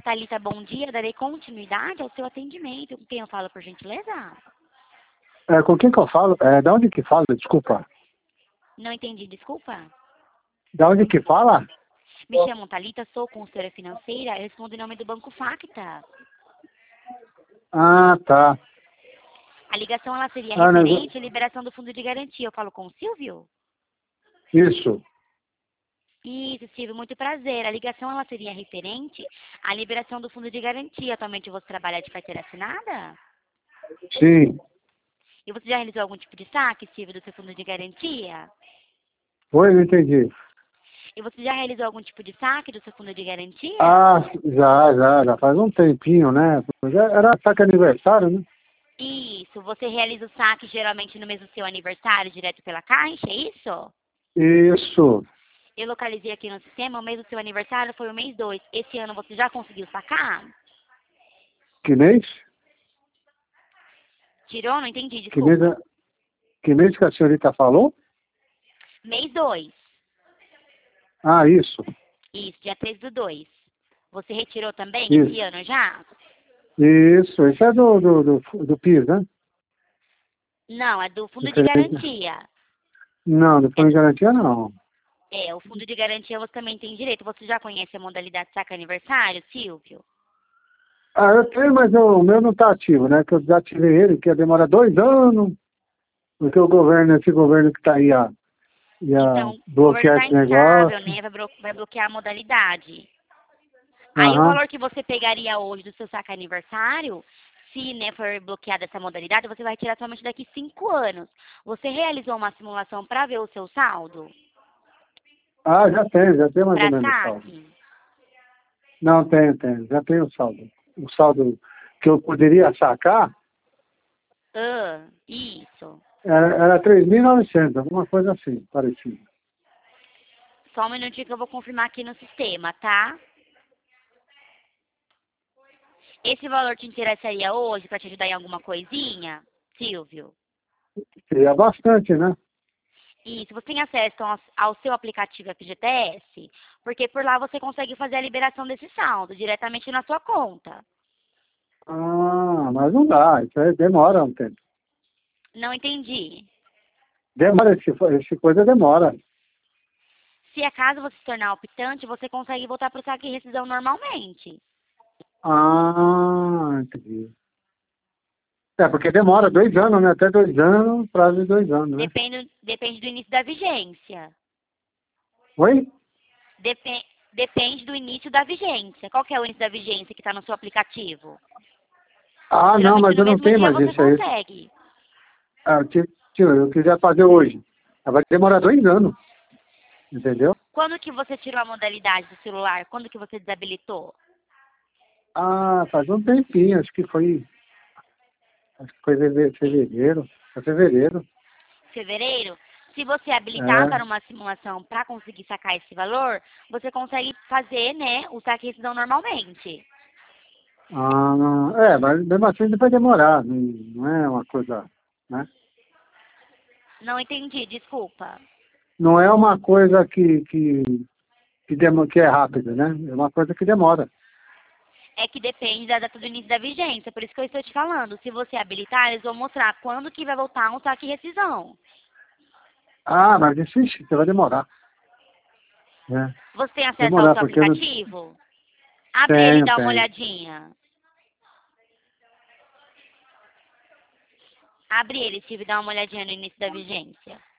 Thalita, bom dia. Darei continuidade ao seu atendimento. Com quem eu falo, por gentileza? Com quem que eu falo? Da onde que fala? Desculpa. Não entendi, desculpa. Da onde que fala? Me chamo Thalita, sou consultora financeira. Eu respondo em nome do Banco Facta. Ah, tá. A ligação ela seria Ah, não, referente à liberação do fundo de garantia. Eu falo com o Silvio? isso. Isso, Silvio, muito prazer. A ligação ela seria referente à liberação do fundo de garantia. Atualmente você trabalha de carteira assinada? Sim. E você já realizou algum tipo de saque, Silvio, do seu fundo de garantia? Oi, não entendi. E você já realizou algum tipo de saque do seu fundo de garantia? Ah, já faz um tempinho, né? Já era saque aniversário, né? Isso, você realiza o saque geralmente no mês do seu aniversário, direto pela Caixa, é isso? Isso. Eu localizei aqui no sistema, o mês do seu aniversário foi o mês 2. Esse ano você já conseguiu sacar? Que mês? Tirou? Não entendi, Que mês, desculpa. que mês que a senhorita falou? Mês 2. Ah, isso. Isso, dia 3 do 2. Você retirou também esse Isso. ano já? Isso. Isso é do PIS, né? Não, é do fundo de Referente. garantia. Não, do É, fundo de garantia não. o fundo de garantia você também tem direito. Você já conhece a modalidade saque aniversário, Silvio? Ah, eu tenho, mas o meu não está ativo, né? Que eu desativei ele, que ia demorar 2 anos, porque esse governo que está aí ia Então, o governo bloquear está esse instável, negócio. né? Vai bloquear a modalidade. Aí o Aham. valor que você pegaria hoje do seu saque aniversário, se né, for bloqueada essa modalidade, você vai tirar somente daqui 5 anos. Você realizou uma simulação para ver o seu saldo? Ah, já tenho mais ou Para menos o saldo. saque? Não, já tenho o saldo. O saldo que eu poderia sacar Isso. era 3.900, alguma coisa assim, parecido. Só um minutinho que eu vou confirmar aqui no sistema, tá? Esse valor te interessaria hoje para te ajudar em alguma coisinha, Silvio? Seria bastante, né? Isso, você tem acesso ao seu aplicativo FGTS, porque por lá você consegue fazer a liberação desse saldo diretamente na sua conta. Ah, mas não dá, isso aí demora um tempo. Não entendi. Demora, esse coisa demora. Se acaso você se tornar optante, você consegue voltar para o saque e rescisão normalmente. Ah, entendi. Porque demora 2 anos, né? Até 2 anos, prazo de 2 anos, né? Depende do início da vigência. Oi? Depende do início da vigência. Qual que é o início da vigência que está no seu aplicativo? Ah, não, Geralmente mas no eu não mesmo tenho dia mais você isso aí. consegue. Ah, eu quiser fazer hoje. Vai demorar 2 anos, entendeu? Quando que você tirou a modalidade do celular? Quando que você desabilitou? Ah, faz um tempinho, acho que foi fevereiro. Foi fevereiro. Fevereiro? Se você habilitar É. para uma simulação para conseguir sacar esse valor, você consegue fazer, né, o saque e rescisão normalmente. Mas mesmo assim vai demorar, não é uma coisa, né? Não entendi, desculpa. Não é uma coisa que é rápida, né? É uma coisa que demora. É que depende da data do início da vigência, por isso que eu estou te falando. Se você habilitar, eles vão mostrar quando que vai voltar um saque e rescisão. Ah, mas isso vai demorar, né? Você tem acesso ao Demorar, seu porque eu não aplicativo? Abre ele e tenho, dá uma tenho. olhadinha. Abre ele, Steve, e dá uma olhadinha no início da vigência.